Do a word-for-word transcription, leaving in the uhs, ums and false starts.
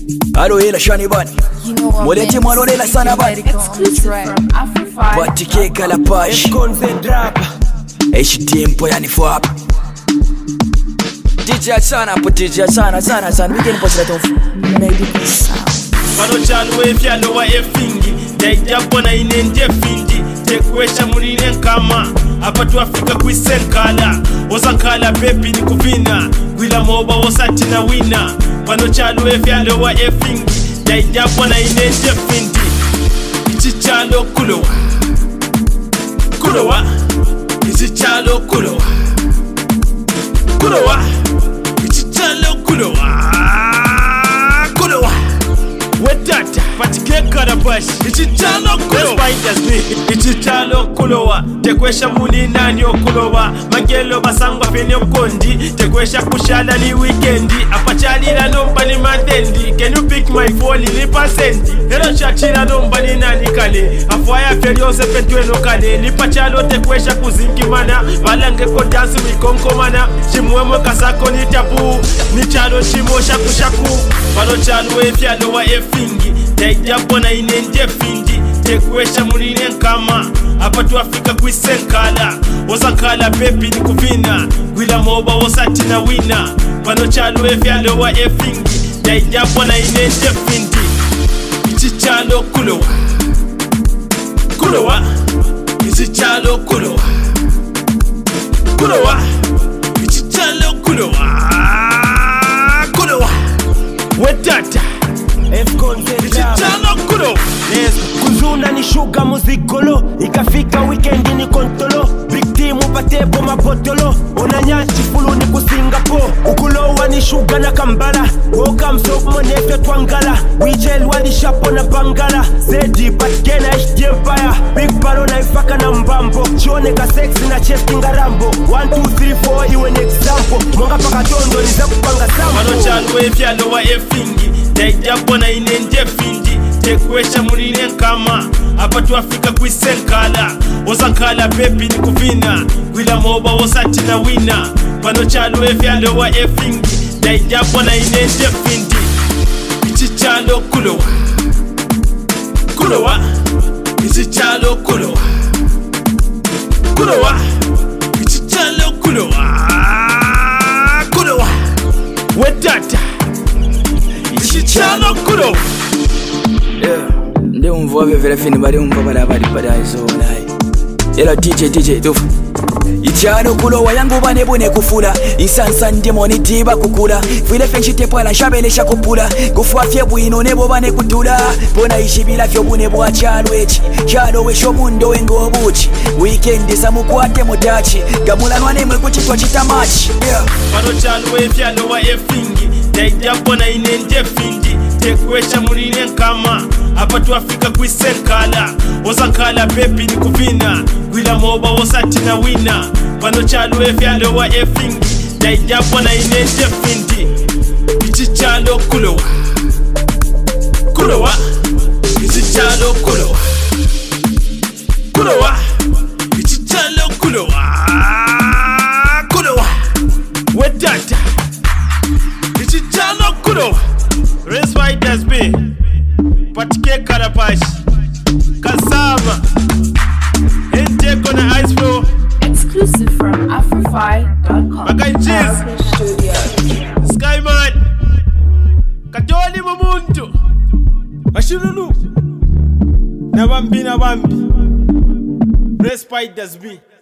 Alo ela shani bani. Moleti mwarolela sana bani. Patike kalapash. Eishi tempo yani fwapa. D J sana po D J sana sana sana. Weekend po sila tofu. Maybe this sound. Pano chalo e fialo wa e fingi. Daija bona inende fingi. Tekwesha munine nkama. Hapa tu Afrika kuisenkala. Osankala baby ni kuvina. Gwila moba osati na wina. Pano chalo e fialo wa e fingi. Daija bona inende fingi. Ichi chalo kulowa Kulowa Ichi chalo kulowa Kulowa Ichi chalo kulowa Kulowa Wetata Patike karabash Ichi chalo kulowa Ichi chalo kulowa Tekwesha muli nani okulowa Magelo basangwa fene kondi Tekwesha kushala li weekendi Apachali la nomba ni madendi. Can you pick my phone li pasendi Hero chachira nomba ni nani kale Afwaya ferio sepetwe no kale Lipachalo tekwesha kuzinki mana Malange ko dansu mikonko mana Shimwemo kasako ni tabu Ni chalo shimo shaku shaku Pano chalo e fialo wa e fingi Daija bona inende fingi Tekwesha munine nkama Hapa tu Afrika kuisenkala Osankala baby ni kuvina Gwila moba osati na wina Pano chalo e fialo wa e fingi Daija bona inende fingi Ichi chalo kulowa Kulowa Ichi chalo kulowa Kulowa Ichi chalo kulowa Kulowa Wetata Ichi chalo kulowa Kuzuna ni shuga muzikolo. Ikafika weekend ni kontolo. Big team upatebo mapotolo. Onanyachi fulu ni kusingapo. Ukulowa ni shuga na kambala. Woka msop monefe twangala. Wijel wali shapo na bangala. Zedi patkena H D Empire. Big baro na ifaka na mbambo. Chione ka sexy na chest ngarambo. One, two, three, four iwe ni example. Mwanga paka tondo ni za kupanga sampo. Mano chalo e fialo wa e fingi. Daija bona inende fingi. Tekwesha munine nkama Hapa tu Afrika kuisenkala Osankala baby ni kuvina Gwila moba osati na wina Pano chalo e fialo wa e fingi Daija bona inende fingi Ichi chalo kulowa Kulowa Ichi chalo kulowa Kulowa Ichi chalo kulowa Kulowa Wetata Ichi chalo kulowa Yeah, ndi umva vevera fini bari umva bari bari bari so nai. Ela D J D J tofu. Ichano kulowa yangu bane bune kufula. Insansa ndemoni tiba kukula. Vile fenshi tepo ala shabele shakupula. Kufuafye bwino nebo bane kutula. Bona ishibila fyo bune bwa chalo echi. Chalo we shomundo wengo obuchi. Weekend samukwate mutachi. Gamula nwane mwe kuchitwa chitamachi. Yeah. Pano chalo we fialo wa e fingi. Daija bona inende fingi. Tekwesha munine nkama Hapa tu Afrika kuisenkala Osankala baby ni kuvina Gwila moba osati na wina Pano chalo e fialo wa e fingi Daija bona inende fingi Ichi chalo kulowa Kulowa Ichi chalo kulowa Kulowa Ichi chalo kulowa Kulowa Wetata Ichi chalo kulowa Race White has been Patike karabash Kasama Ente kona ice flow. Exclusive from Afrify dot com. Makai cheese Skyman Katoli mumuntu Ashululu Nabambi nabambi Race White has been